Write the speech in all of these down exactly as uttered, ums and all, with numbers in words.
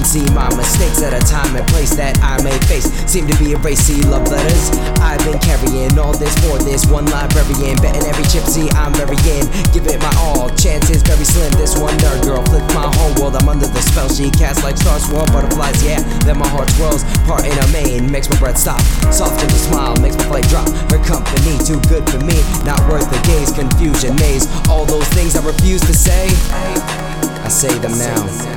see my mistakes at a time and place that I may face. Seem to be a racy love letters. I've been carrying all this for this one librarian, betting every chip, see I'm very in. Give it my all, chances very slim. This one nerd girl flipped my whole world. I'm under the spell she casts like stars, swirl butterflies. Yeah, then my heart swirls. Part in her mane makes my breath stop. Soft in the smile makes my flight drop. Her company too good for me, not worth the gaze, confusion, maze. All those things I refuse to say, I say them now.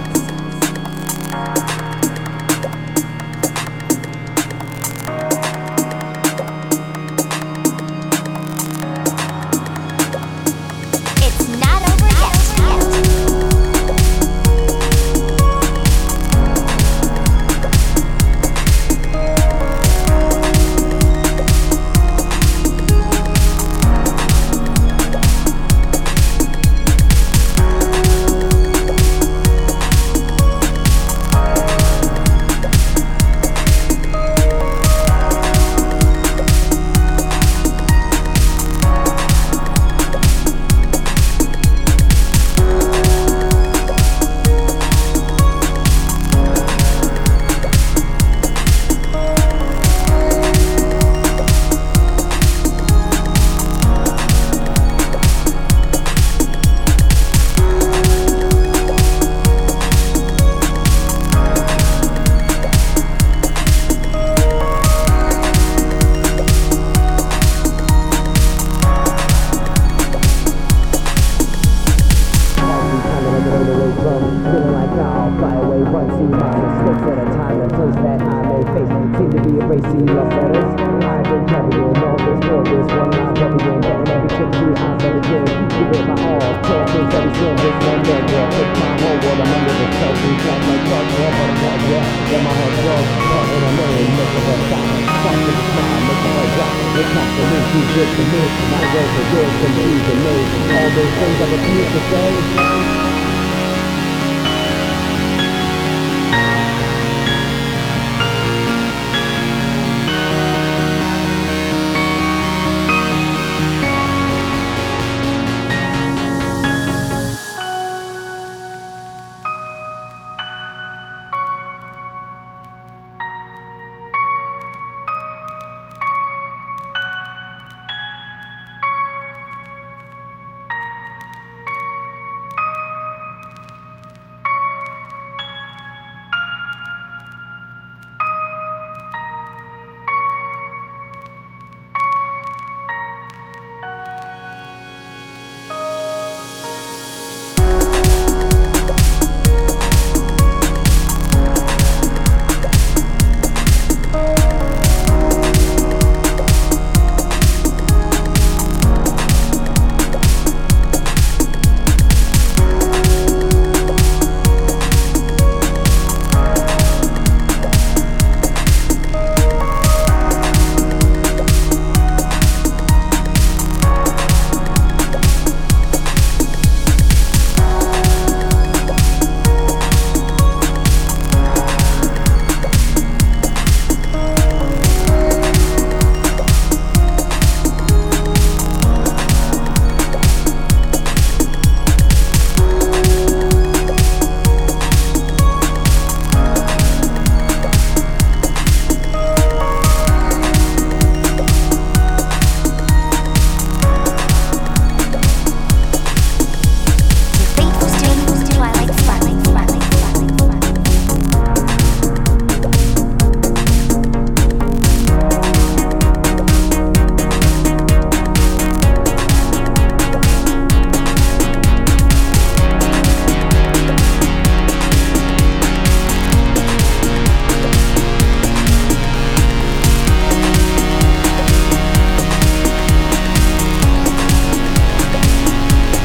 Feeling like I'll fly away, run, see my mistakes at a time and place that I may face. Seem to be a racy love letters. I've been carrying all this for this one life every game, betting every chip, see I'm very good. Give it my all, chances every slim. This one dead girl, take my whole world. I'm under the spell, she flies like stars, swirl butterflies. Yeah, then my heart grows, caught in a million, make the breath stop. Stop with a smile, make the heart drop. It's not for me, too good for me. Not worth the good, confusing me. All those things I refuse to say.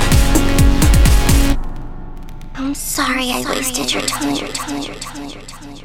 Sorry I wasted your time.